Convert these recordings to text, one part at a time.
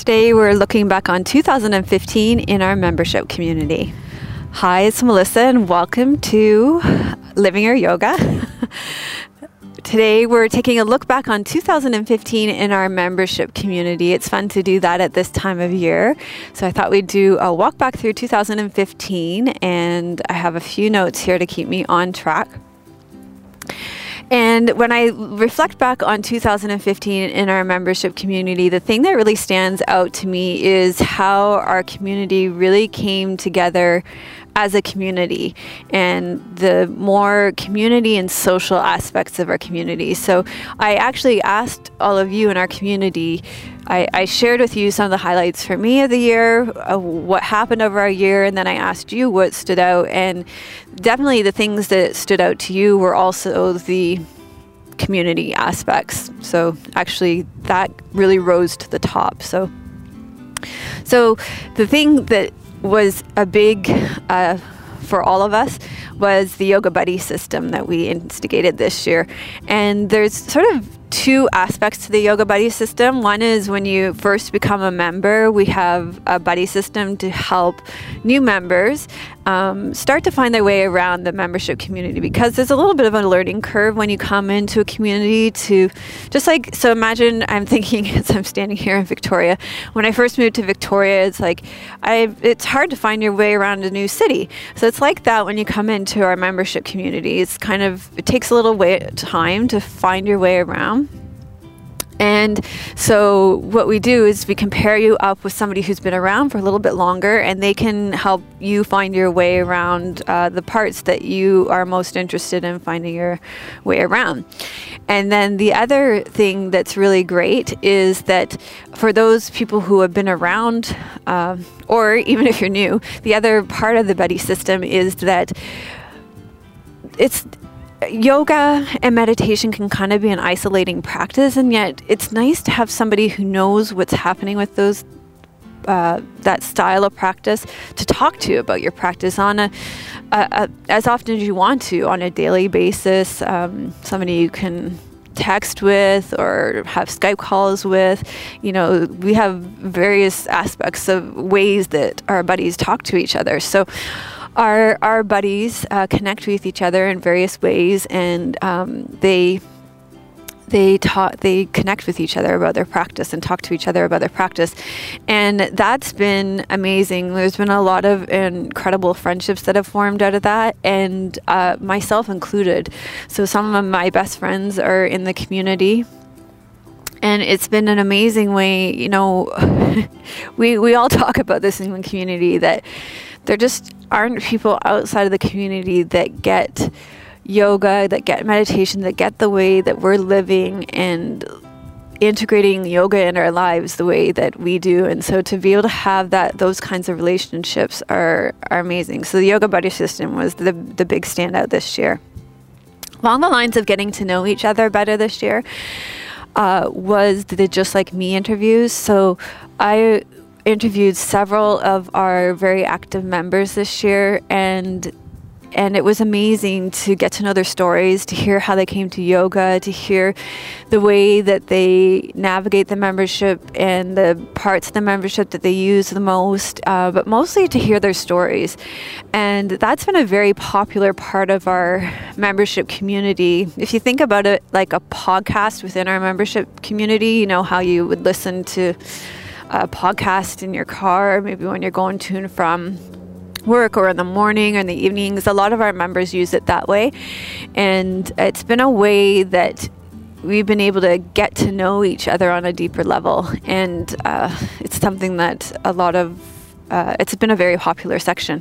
Today we're looking back on 2015 in our membership community. Hi, it's Melissa and welcome to Living Your Yoga. Today we're taking a look back on 2015 in our membership community. It's fun to do that at this time of year. So I thought we'd do a walk back through 2015, and I have a few notes here to keep me on track. And when I reflect back on 2015 in our membership community, the thing that really stands out to me is how our community really came together as a community, and the more community and social aspects of our community. So I actually asked all of you in our community, I shared with you some of the highlights for me of the year, what happened over our year, and then I asked you what stood out. And definitely the things that stood out to you were also the community aspects. So actually that really rose to the top. So the thing that was a big for all of us was the Yoga Buddy system that we instigated this year. And there's sort of two aspects to the Yoga Buddy system. One is when you first become a member, we have a buddy system to help new members start to find their way around the membership community, because there's a little bit of a learning curve when you come into a community to just like, so imagine I'm thinking as I'm standing here in Victoria, when I first moved to Victoria, it's like, it's hard to find your way around a new city. So it's like that when you come into our membership community. It's kind of, it takes a little time to find your way around. And so what we do is we compare you up with somebody who's been around for a little bit longer, and they can help you find your way around the parts that you are most interested in finding your way around. And then the other thing that's really great is that for those people who have been around, or even if you're new, the other part of the buddy system is that yoga and meditation can kind of be an isolating practice, and yet it's nice to have somebody who knows what's happening with those that style of practice to talk to you about your practice on as often as you want to on a daily basis. Somebody you can text with or have Skype calls with. You know, we have various aspects of ways that our buddies talk to each other. So our buddies connect with each other in various ways, and they connect with each other about their practice and talk to each other about their practice. And that's been amazing. There's been a lot of incredible friendships that have formed out of that, and myself included. So some of my best friends are in the community. And it's been an amazing way, you know, we all talk about this in the community, that there just aren't people outside of the community that get yoga, that get meditation, that get the way that we're living and integrating yoga in our lives the way that we do. And so to be able to have those kinds of relationships are amazing. So the Yoga Buddy system was the big standout this year. Along the lines of getting to know each other better this year, was the Just Like Me interviews. So I interviewed several of our very active members this year, and it was amazing to get to know their stories, to hear how they came to yoga, to hear the way that they navigate the membership and the parts of the membership that they use the most, but mostly to hear their stories. And that's been a very popular part of our membership community. If you think about it like a podcast within our membership community, you know how you would listen to a podcast in your car, maybe when you're going to and from work, or in the morning or in the evenings. A lot of our members use it that way, and it's been a way that we've been able to get to know each other on a deeper level, and it's something that it's been a very popular section.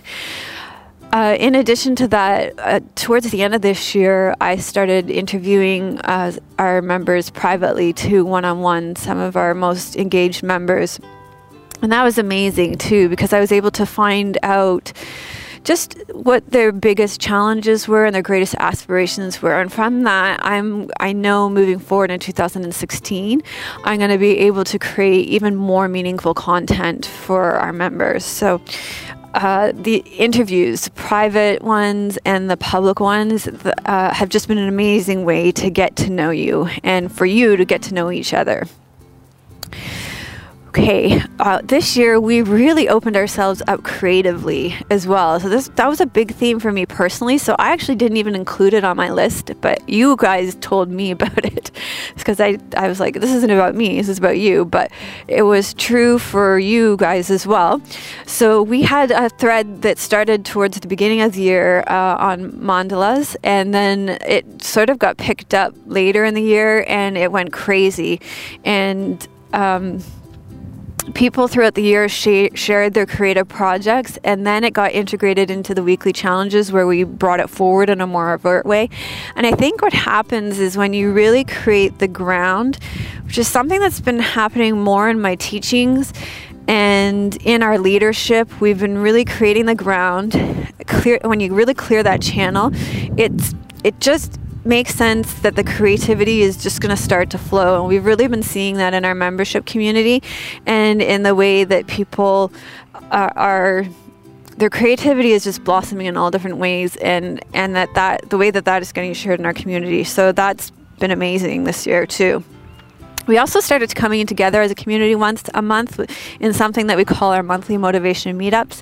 In addition to that, towards the end of this year, I started interviewing our members privately to one-on-one, some of our most engaged members. And that was amazing too, because I was able to find out just what their biggest challenges were and their greatest aspirations were. And from that, I know moving forward in 2016, I'm going to be able to create even more meaningful content for our members. So the interviews, private ones and the public ones, have just been an amazing way to get to know you and for you to get to know each other. Okay, this year we really opened ourselves up creatively as well. So that was a big theme for me personally. So I actually didn't even include it on my list, but you guys told me about it because I was like, this isn't about me, this is about you. But it was true for you guys as well. So we had a thread that started towards the beginning of the year on mandalas, and then it sort of got picked up later in the year, and it went crazy. And people throughout the year shared their creative projects, and then it got integrated into the weekly challenges where we brought it forward in a more overt way. And I think what happens is when you really create the ground, which is something that's been happening more in my teachings and in our leadership, we've been really creating the ground. When you really clear that channel, it just makes sense that the creativity is just going to start to flow. And we've really been seeing that in our membership community and in the way that people their creativity is just blossoming in all different ways, and that the way that is getting shared in our community. So that's been amazing this year too. We also started coming together as a community once a month in something that we call our monthly motivation meetups.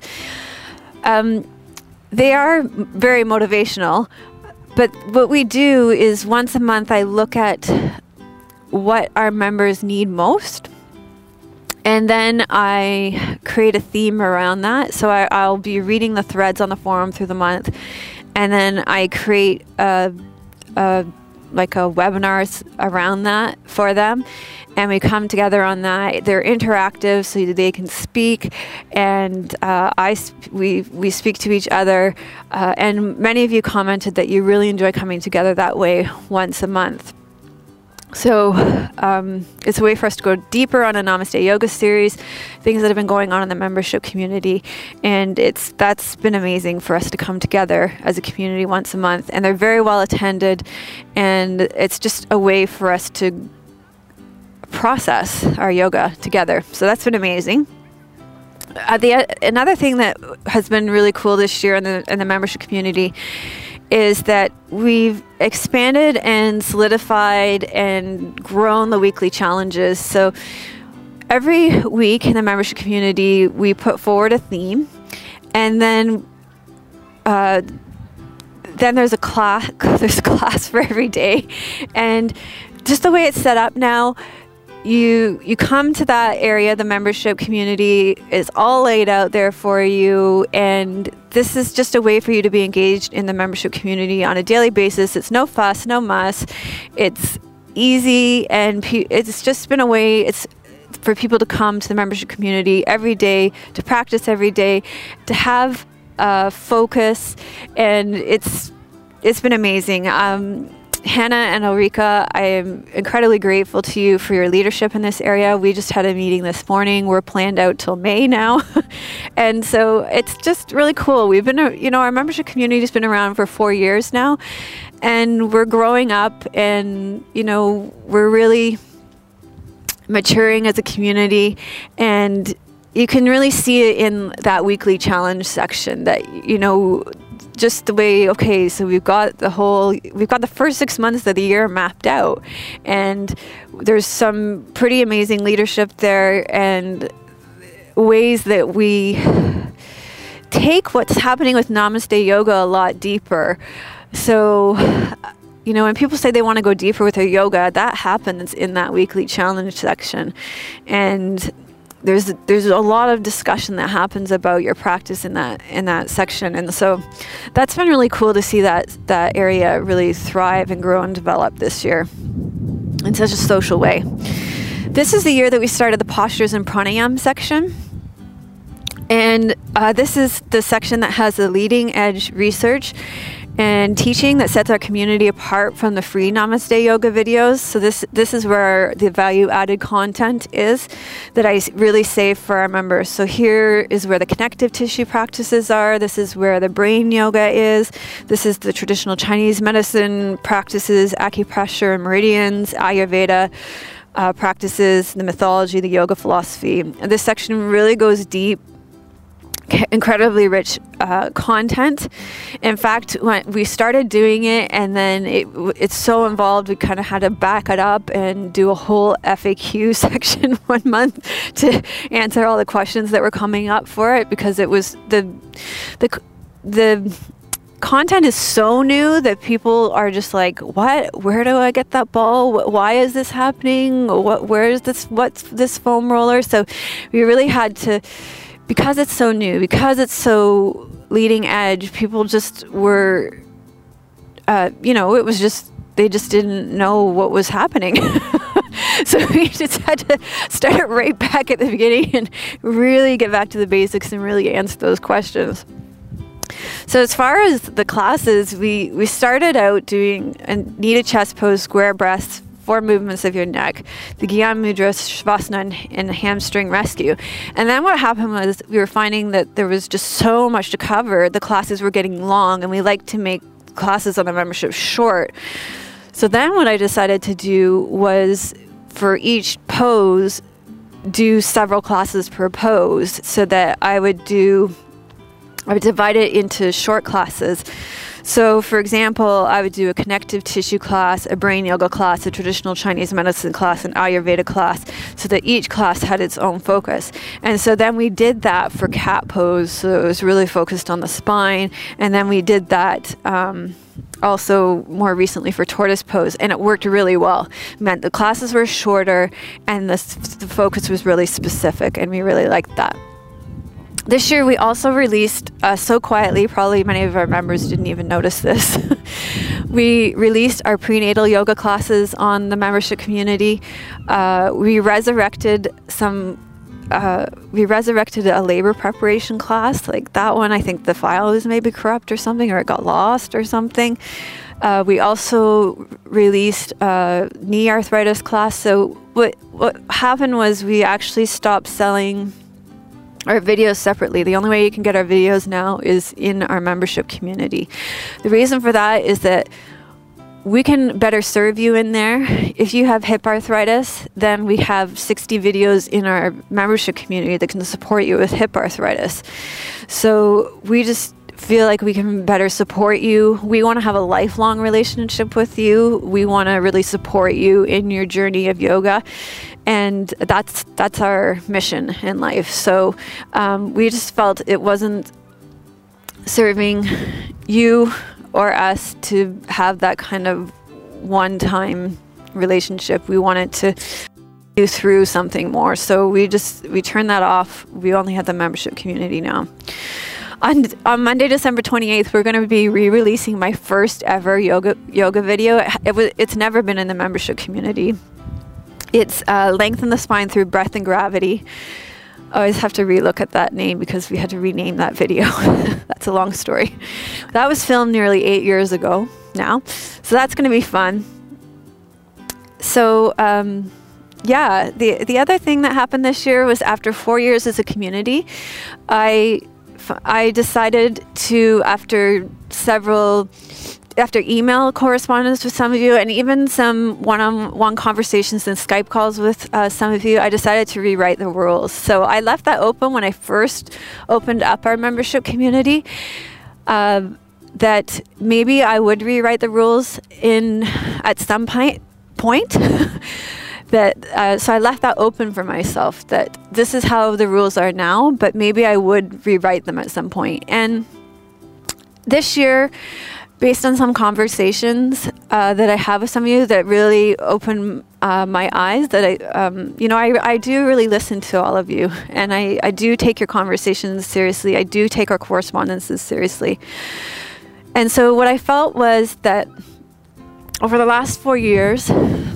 They are very motivational, but what we do is once a month I look at what our members need most, and then I create a theme around that. So I'll be reading the threads on the forum through the month, and then I create a webinars around that for them, and we come together on that. They're interactive, so they can speak, and we speak to each other. And many of you commented that you really enjoy coming together that way once a month. So it's a way for us to go deeper on a Namaste Yoga series, things that have been going on in the membership community, and that's been amazing for us to come together as a community once a month. And they're very well attended, and it's just a way for us to process our yoga together. So that's been amazing. Another thing that has been really cool this year in the membership community is that we've expanded and solidified and grown the weekly challenges. So every week in the membership community, we put forward a theme, and then there's a class. There's a class for every day, and just the way it's set up now, you come to that area. The membership community is all laid out there for you, and this is just a way for you to be engaged in the membership community on a daily basis. It's no fuss, no muss. It's easy, and it's just been a way for people to come to the membership community every day, to practice every day, to have focus, and it's been amazing. Hannah and Ulrika, I am incredibly grateful to you for your leadership in this area. We just had a meeting this morning. We're planned out till May now. And so it's just really cool. We've been, our membership community has been around for 4 years now, and we're growing up, and, we're really maturing as a community, and you can really see it in that weekly challenge section that, just the way, so we've got the first 6 months of the year mapped out, and there's some pretty amazing leadership there and ways that we take what's happening with Namaste Yoga a lot deeper. So, when people say they want to go deeper with their yoga, that happens in that weekly challenge section, and there's a lot of discussion that happens about your practice in that section. And so that's been really cool to see that area really thrive and grow and develop this year in such a social way. This is the year that we started the postures and pranayam section. And this is the section that has the leading edge research and teaching that sets our community apart from the free Namaste Yoga videos. So this is where the value-added content is that I really save for our members. So here is where the connective tissue practices are. This is where the brain yoga is. This is the traditional Chinese medicine practices, acupressure and meridians, Ayurveda practices, the mythology, the yoga philosophy. And this section really goes deep, incredibly rich content. In fact, when we started doing it, and then it's so involved, we kind of had to back it up and do a whole FAQ section 1 month to answer all the questions that were coming up for it, because it was the content is so new that people are just like, what? Where do I get that ball? Why is this happening? Where is this? What's this foam roller? So we really had to, because it's so new, because it's so leading edge, people just were, it was just, they just didn't know what was happening. So we just had to start right back at the beginning and really get back to the basics and really answer those questions. So as far as the classes, we started out doing a knee chest pose, square breaths, 4 movements of your neck, the Gyan Mudra, Shavasana, and hamstring rescue. And then what happened was we were finding that there was just so much to cover. The classes were getting long, and we like to make classes on the membership short. So then what I decided to do was, for each pose, do several classes per pose, so that I would divide it into short classes. So, for example, I would do a connective tissue class, a brain yoga class, a traditional Chinese medicine class, an Ayurveda class, so that each class had its own focus. And so then we did that for cat pose, so it was really focused on the spine. And then we did that also more recently for tortoise pose, and it worked really well. It meant the classes were shorter, and the focus was really specific, and we really liked that. This year we also released, so quietly, probably many of our members didn't even notice this, we released our prenatal yoga classes on the membership community. We resurrected a labor preparation class. Like that one, I think the file was maybe corrupt or something, or it got lost or something. We also released a knee arthritis class. So what happened was we actually stopped selling our videos separately. The only way you can get our videos now is in our membership community. The reason for that is that we can better serve you in there. If you have hip arthritis, then we have 60 videos in our membership community that can support you with hip arthritis. So we just feel like we can better support you. We want to have a lifelong relationship with you. We want to really support you in your journey of yoga. And that's our mission in life. So we just felt it wasn't serving you or us to have that kind of one-time relationship. We wanted to do through something more. So we turned that off. We only have the membership community now. On Monday, December 28th, we're going to be re-releasing my first ever yoga video. It's never been in the membership community. It's Lengthen the Spine Through Breath and Gravity. I always have to relook at that name because we had to rename that video. That's a long story. That was filmed nearly 8 years ago now. So that's going to be fun. So, the other thing that happened this year was, after 4 years as a community, I decided to, after email correspondence with some of you, and even some one-on-one conversations and Skype calls with some of you, I decided to rewrite the rules. So I left that open when I first opened up our membership community, that maybe I would rewrite the rules at some point. So I left that open for myself, that this is how the rules are now, but maybe I would rewrite them at some point. And this year, based on some conversations that I have with some of you that really open my eyes, that I do really listen to all of you, and I do take your conversations seriously. I do take our correspondences seriously. And so what I felt was that over the last 4 years,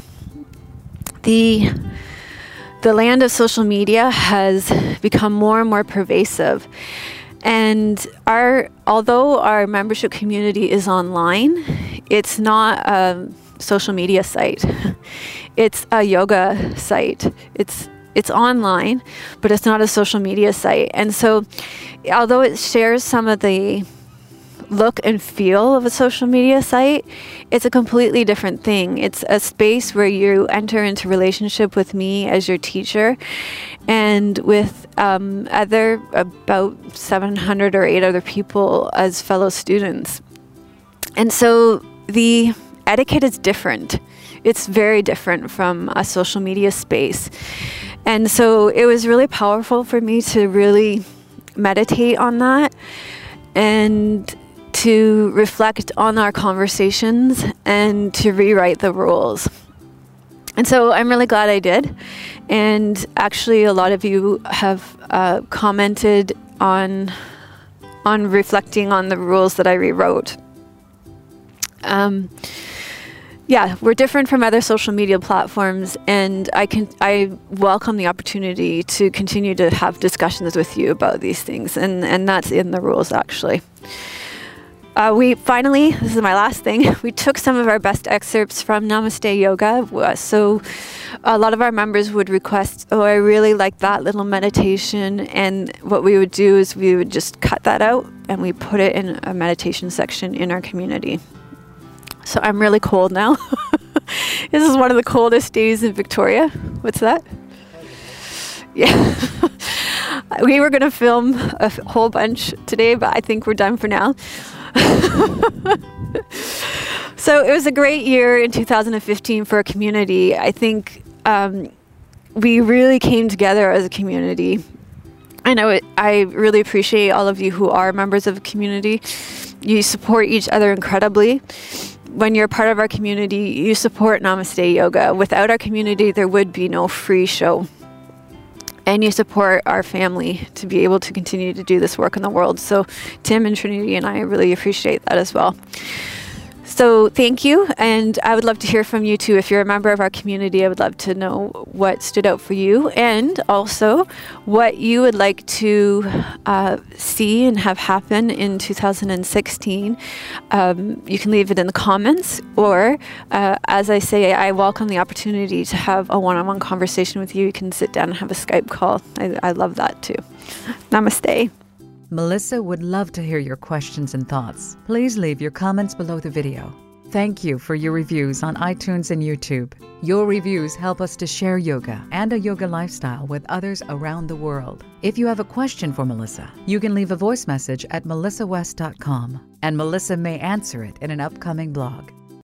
the land of social media has become more and more pervasive. And although our membership community is online, it's not a social media site. It's a yoga site. It's online, but it's not a social media site. And so, although it shares some of the look and feel of a social media site, it's a completely different thing. It's a space where you enter into relationship with me as your teacher and with other about 700 or 8 other people as fellow students. And so the etiquette is different. It's very different from a social media space. And so it was really powerful for me to really meditate on that and to reflect on our conversations and to rewrite the rules. And so I'm really glad I did. And actually a lot of you have commented on reflecting on the rules that I rewrote. Yeah, we're different from other social media platforms, and I welcome the opportunity to continue to have discussions with you about these things, and that's in the rules actually. We finally, this is my last thing, we took some of our best excerpts from Namaste Yoga. So a lot of our members would request, I really like that little meditation, and what we would do is we would just cut that out and we put it in a meditation section in our community. So I'm really cold now. This is one of the coldest days in Victoria. What's that? Yeah. We were going to film a whole bunch today, but I think we're done for now. So it was a great year in 2015 for a community. I think we really came together as a community. I really appreciate all of you who are members of a community. You support each other incredibly. When you're part of our community, you support Namaste Yoga. Without our community, there would be no free show. And you support our family to be able to continue to do this work in the world. So Tim and Trinity and I really appreciate that as well. So thank you, and I would love to hear from you too. If you're a member of our community, I would love to know what stood out for you, and also what you would like to see and have happen in 2016. You can leave it in the comments, or as I say, I welcome the opportunity to have a one-on-one conversation with you. You can sit down and have a Skype call. I love that too. Namaste. Melissa would love to hear your questions and thoughts. Please leave your comments below the video. Thank you for your reviews on iTunes and YouTube. Your reviews help us to share yoga and a yoga lifestyle with others around the world. If you have a question for Melissa, you can leave a voice message at melissawest.com, and Melissa may answer it in an upcoming blog.